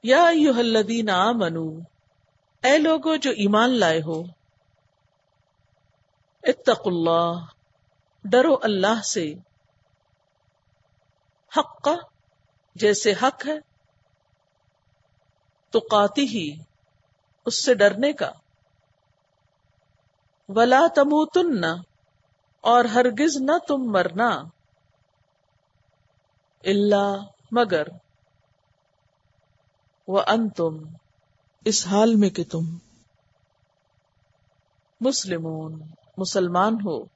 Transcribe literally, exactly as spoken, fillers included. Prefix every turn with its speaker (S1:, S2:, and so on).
S1: या अय्युहल्लज़ीना आमनू, ऐ लोगो जो ईमान लाए हो, इत्तकुल्लाह, डरो अल्लाह से, हक्का, जैसे हक है, तुकातिही, उससे डरने का, वला तमूतुन्ना, और हरगिज न तुम मरना, इल्ला, मगर, व अंतुम, इस हाल में कि तुम, मुस्लिमून, मुसलमान हो।